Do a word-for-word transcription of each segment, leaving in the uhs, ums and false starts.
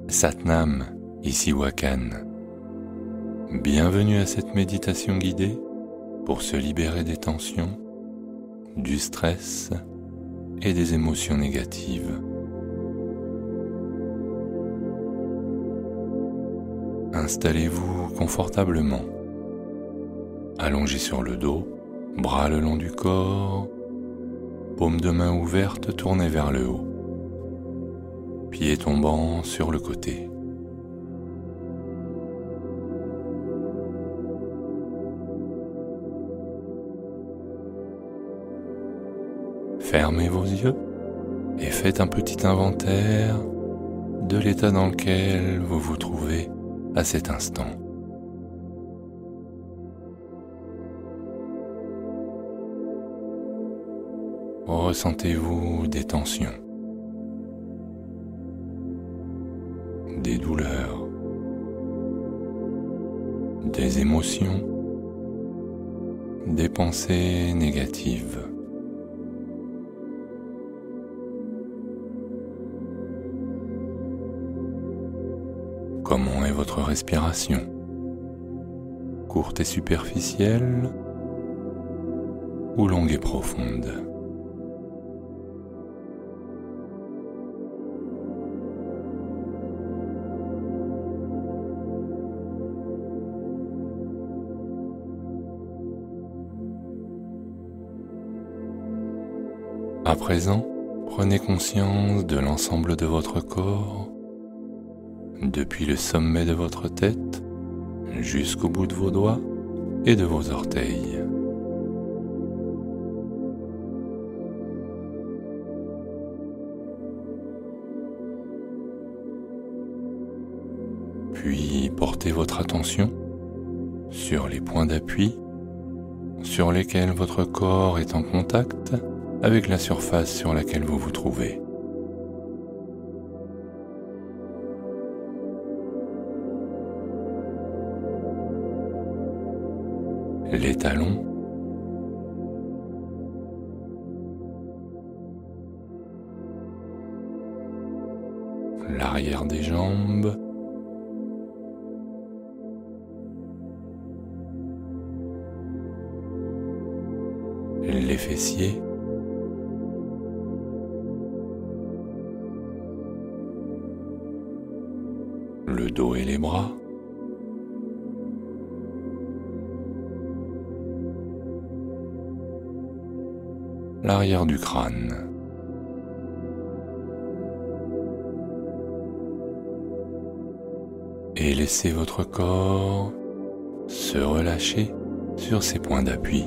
Satnam, ici Wakan. Bienvenue à cette méditation guidée pour se libérer des tensions, du stress et des émotions négatives. Installez-vous confortablement, allongé sur le dos, bras le long du corps, paume de main ouverte tournée vers le haut, pieds tombant sur le côté. Fermez vos yeux et faites un petit inventaire de l'état dans lequel vous vous trouvez à cet instant. Ressentez-vous des tensions, des douleurs, des émotions, des pensées négatives. Comment est votre respiration? Courte et superficielle ou longue et profonde? À présent, prenez conscience de l'ensemble de votre corps, depuis le sommet de votre tête jusqu'au bout de vos doigts et de vos orteils. Puis portez votre attention sur les points d'appui sur lesquels votre corps est en contact avec la surface sur laquelle vous vous trouvez. Les talons, l'arrière des jambes, les fessiers, le dos et les bras, l'arrière du crâne. Et laissez votre corps se relâcher sur ces points d'appui.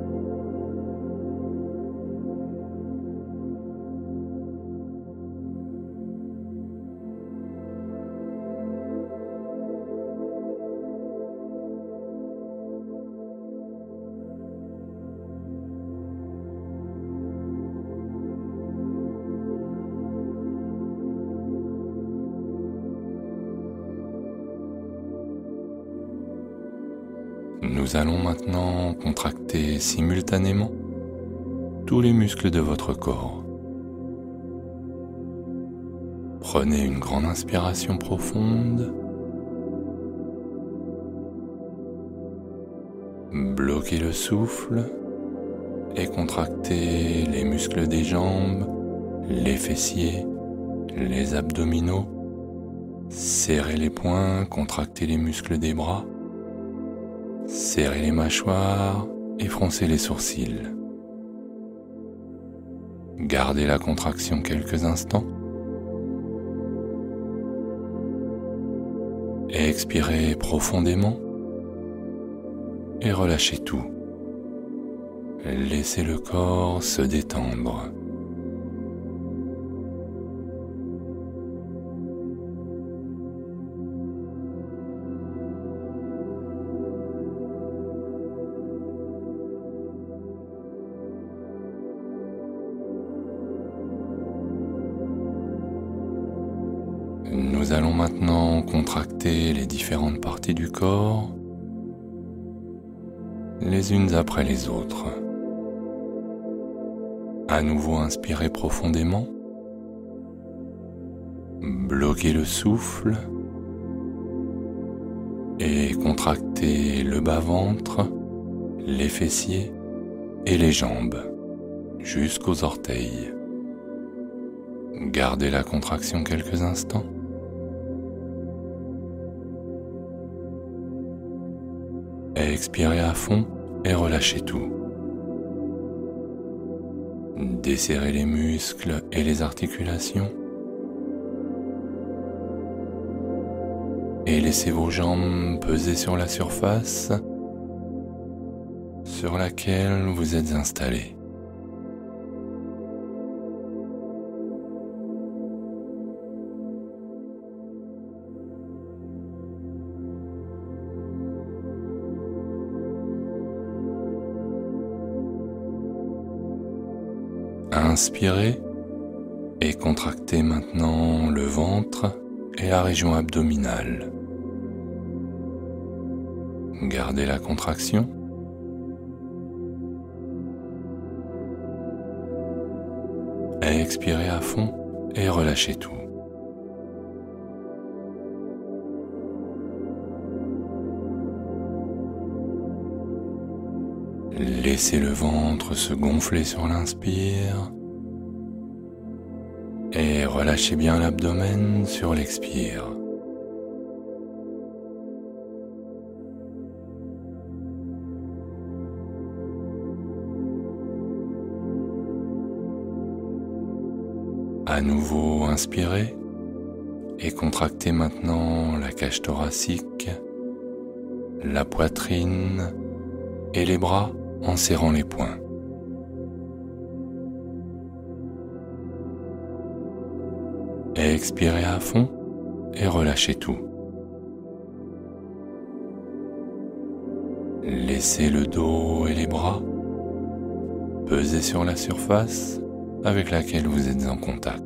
Nous allons maintenant contracter simultanément tous les muscles de votre corps. Prenez une grande inspiration profonde. Bloquez le souffle et contractez les muscles des jambes, les fessiers, les abdominaux. Serrez les poings, contractez les muscles des bras. Serrez les mâchoires et froncez les sourcils. Gardez la contraction quelques instants. Expirez profondément et relâchez tout. Laissez le corps se détendre. Nous allons maintenant contracter les différentes parties du corps, les unes après les autres. À nouveau inspirez profondément. Bloquez le souffle et contractez le bas-ventre, les fessiers et les jambes jusqu'aux orteils. Gardez la contraction quelques instants. Expirez à fond et relâchez tout. Desserrez les muscles et les articulations. Et laissez vos jambes peser sur la surface sur laquelle vous êtes installé. Inspirez et contractez maintenant le ventre et la région abdominale. Gardez la contraction. Expirez à fond et relâchez tout. Laissez le ventre se gonfler sur l'inspire et relâchez bien l'abdomen sur l'expire. À nouveau, inspirez et contractez maintenant la cage thoracique, la poitrine et les bras en serrant les poings. Expirez à fond et relâchez tout. Laissez le dos et les bras peser sur la surface avec laquelle vous êtes en contact.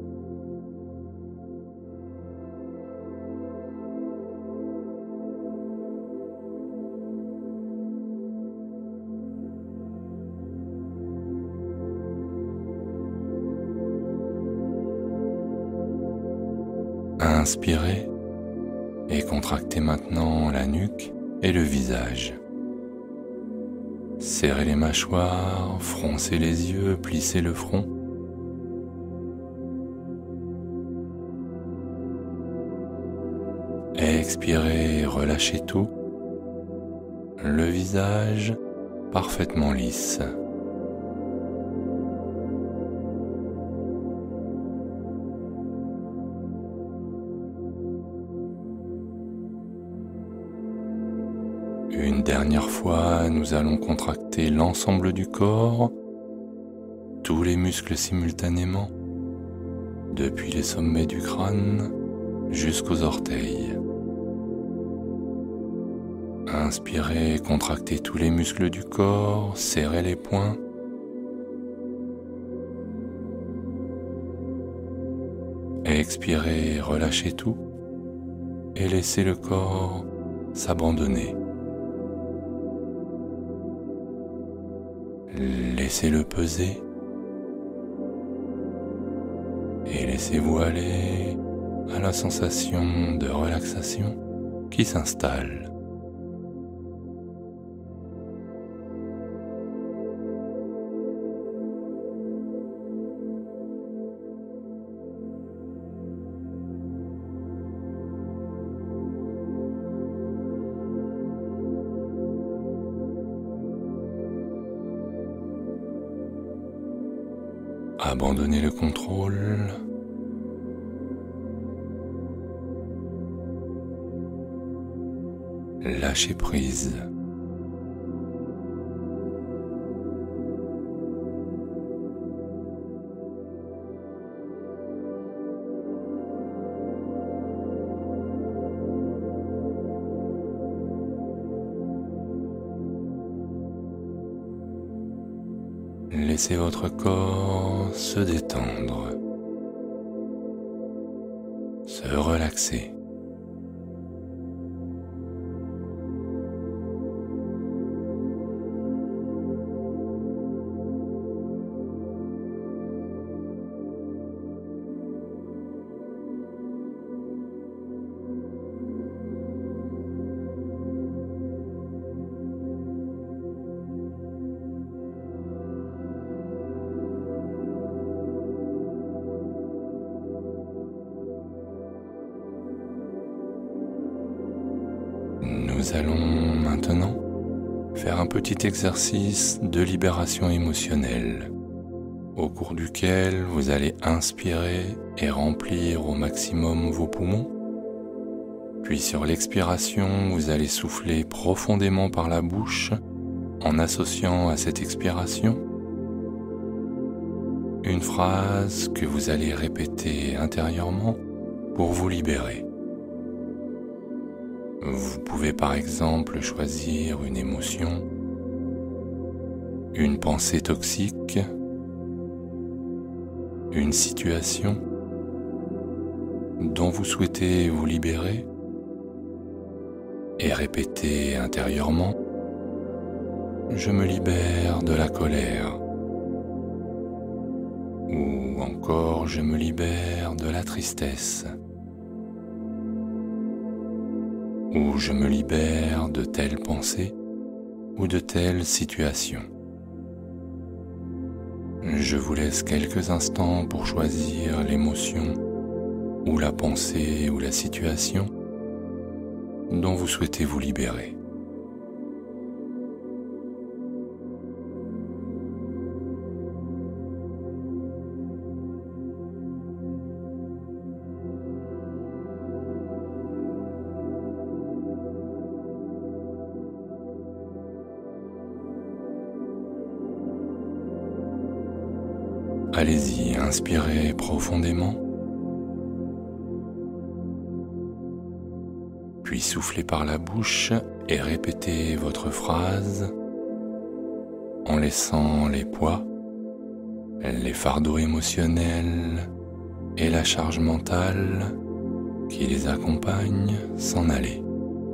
Inspirez et contractez maintenant la nuque et le visage. Serrez les mâchoires, froncez les yeux, plissez le front. Expirez, relâchez tout. Le visage parfaitement lisse. Une dernière fois, nous allons contracter l'ensemble du corps, tous les muscles simultanément, depuis les sommets du crâne jusqu'aux orteils. Inspirez, contractez tous les muscles du corps, serrez les poings. Expirez, relâchez tout et laissez le corps s'abandonner. Laissez-le peser et laissez-vous aller à la sensation de relaxation qui s'installe. Abandonnez le contrôle. Lâchez prise. Laissez votre corps se détendre, se relaxer. nous allons maintenant faire un petit exercice de libération émotionnelle, au cours duquel vous allez inspirer et remplir au maximum vos poumons. Puis sur l'expiration, vous allez souffler profondément par la bouche en associant à cette expiration une phrase que vous allez répéter intérieurement pour vous libérer. Vous pouvez par exemple choisir une émotion, une pensée toxique, une situation dont vous souhaitez vous libérer et répéter intérieurement « Je me libère de la colère » ou encore « Je me libère de la tristesse » ou « Je me libère de telle pensée ou de telle situation ». Je vous laisse quelques instants pour choisir l'émotion ou la pensée ou la situation dont vous souhaitez vous libérer. Allez-y, inspirez profondément, puis soufflez par la bouche et répétez votre phrase en laissant les poids, les fardeaux émotionnels et la charge mentale qui les accompagnent s'en aller.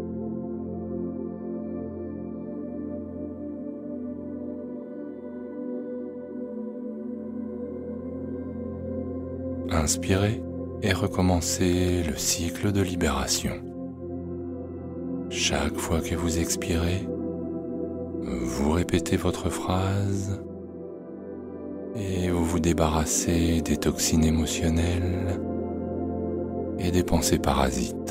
Inspirez et recommencez le cycle de libération. Chaque fois que vous expirez, vous répétez votre phrase et vous vous débarrassez des toxines émotionnelles et des pensées parasites.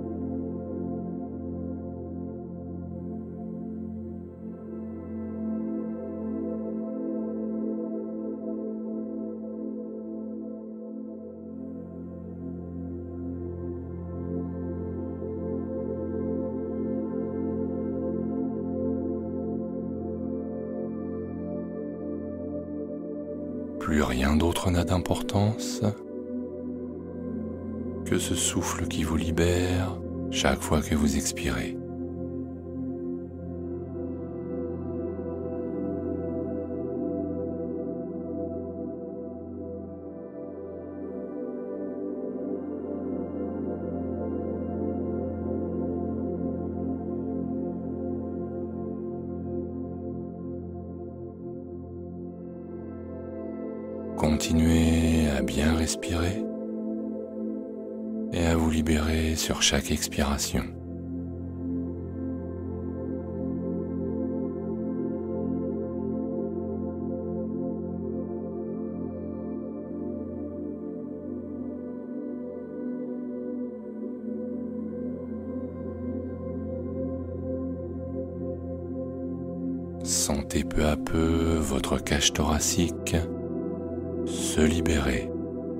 Plus rien d'autre n'a d'importance que ce souffle qui vous libère chaque fois que vous expirez. Continuez à bien respirer et à vous libérer sur chaque expiration. Sentez peu à peu votre cage thoracique se libérer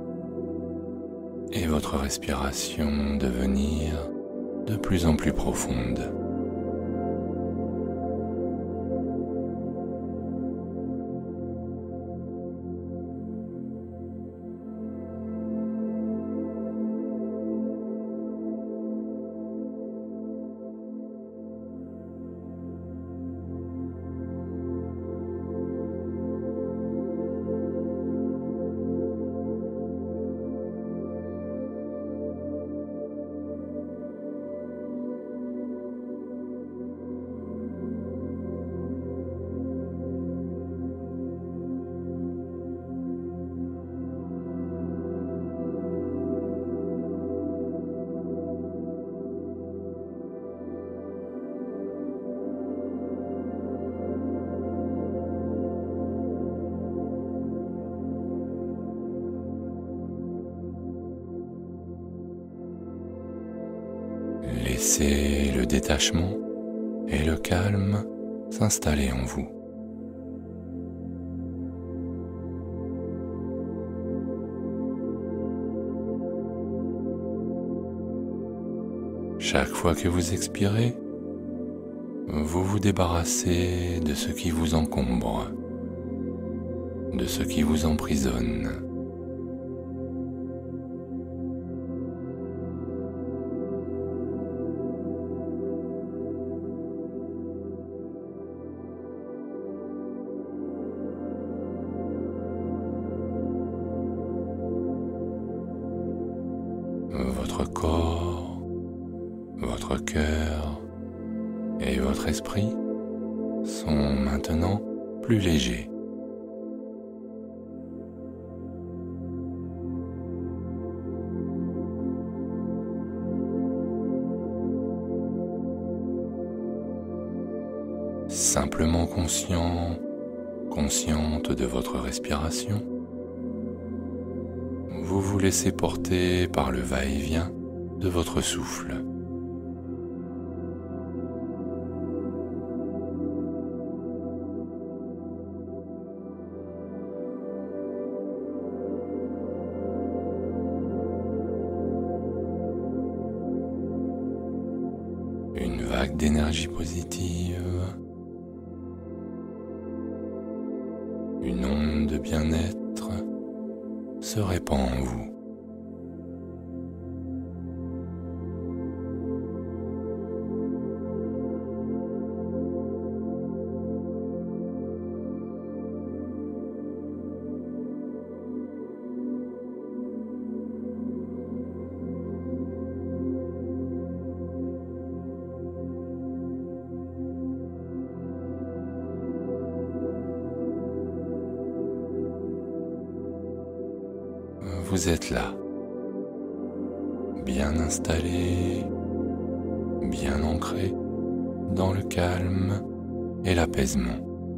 et votre respiration devenir de plus en plus profonde. Laissez le détachement et le calme s'installer en vous. Chaque fois que vous expirez, vous vous débarrassez de ce qui vous encombre, de ce qui vous emprisonne. Votre corps, votre cœur et votre esprit sont maintenant plus légers. Simplement conscient, consciente de votre respiration, vous vous laissez porter par le va-et-vient de votre souffle. Une vague d'énergie positive, une onde de bien-être se répand en vous. Vous êtes là, bien installé, bien ancré dans le calme et l'apaisement.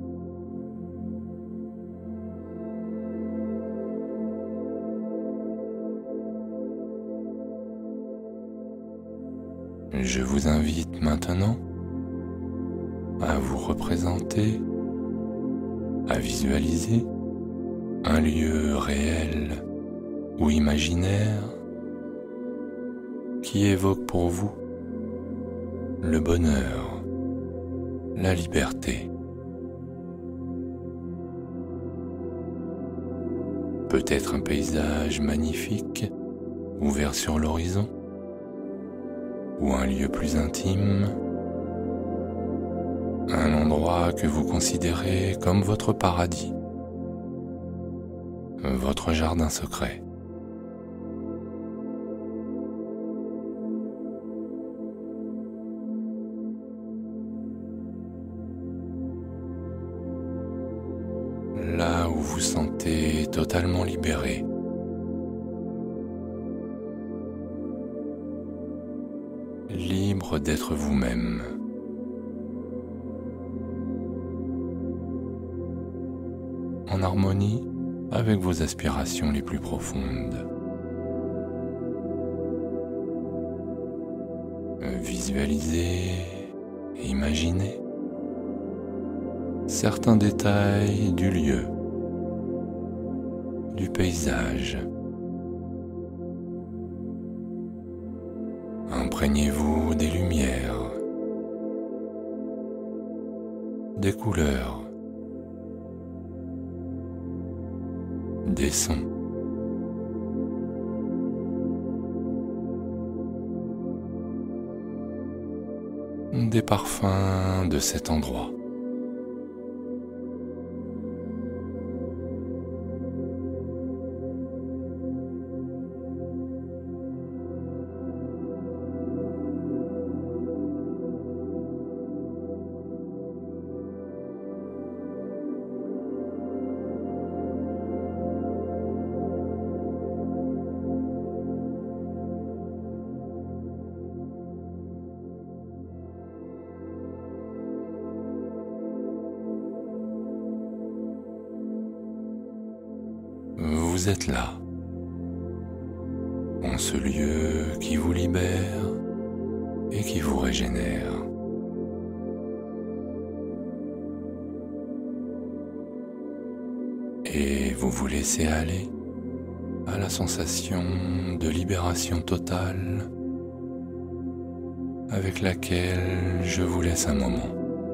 Je vous invite maintenant à vous représenter, à visualiser un lieu réel ou imaginaire qui évoque pour vous le bonheur, la liberté. Peut-être un paysage magnifique ouvert sur l'horizon, ou un lieu plus intime, un endroit que vous considérez comme votre paradis, votre jardin secret. Là où vous vous sentez totalement libéré. Libre d'être vous-même. En harmonie avec vos aspirations les plus profondes. Visualisez et imaginez certains détails du lieu, du paysage. Imprégnez-vous des lumières, des couleurs, des sons. Des parfums de cet endroit. Vous êtes là, en ce lieu qui vous libère et qui vous régénère. et vous vous laissez aller à la sensation de libération totale avec laquelle je vous laisse un moment.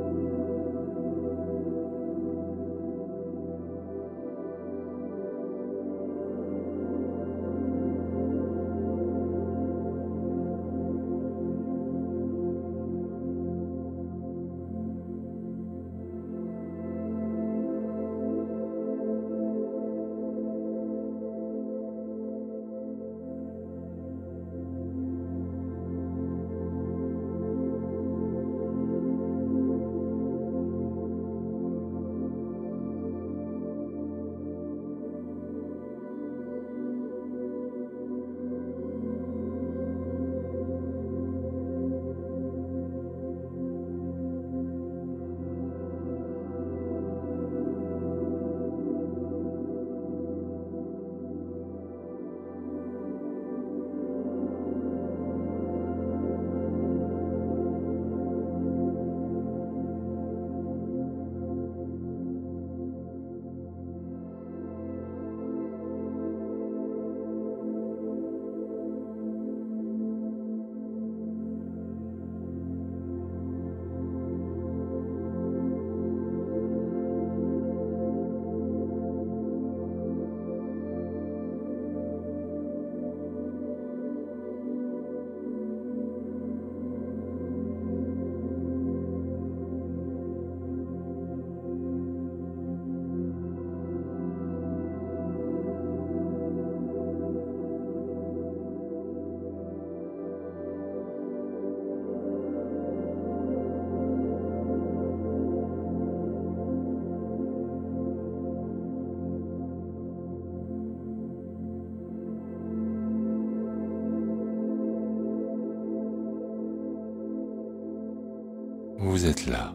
Vous êtes là,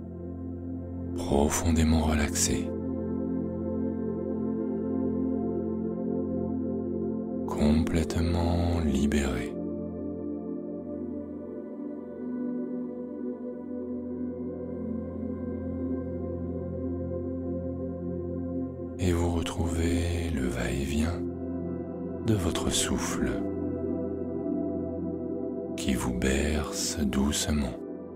profondément relaxé, complètement libéré. Et vous retrouvez le va-et-vient de votre souffle qui vous berce doucement.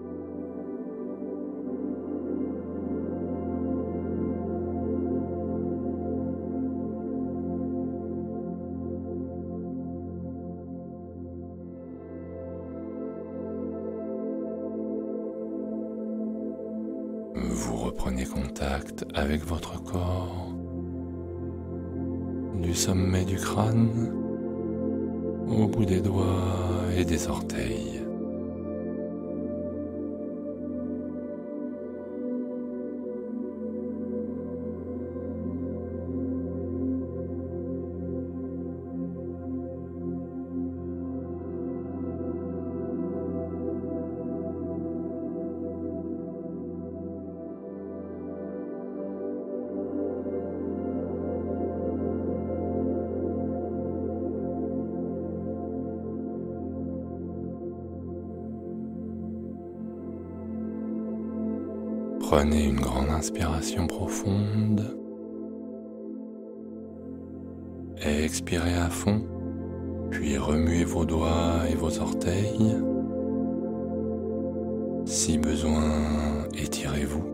Vous reprenez contact avec votre corps, du sommet du crâne au bout des doigts et des orteils. Prenez une grande inspiration profonde, expirez à fond, puis remuez vos doigts et vos orteils. Si besoin, étirez-vous.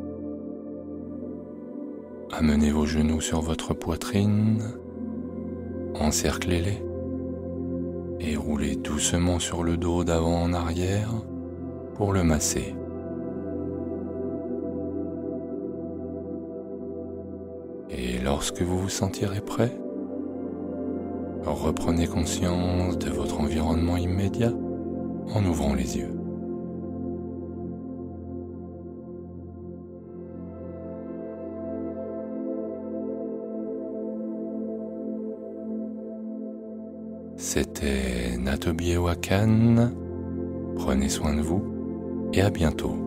Amenez vos genoux sur votre poitrine, encerclez-les et roulez doucement sur le dos d'avant en arrière pour le masser. Et lorsque vous vous sentirez prêt, reprenez conscience de votre environnement immédiat en ouvrant les yeux. C'était Natobie Wakan, prenez soin de vous et à bientôt.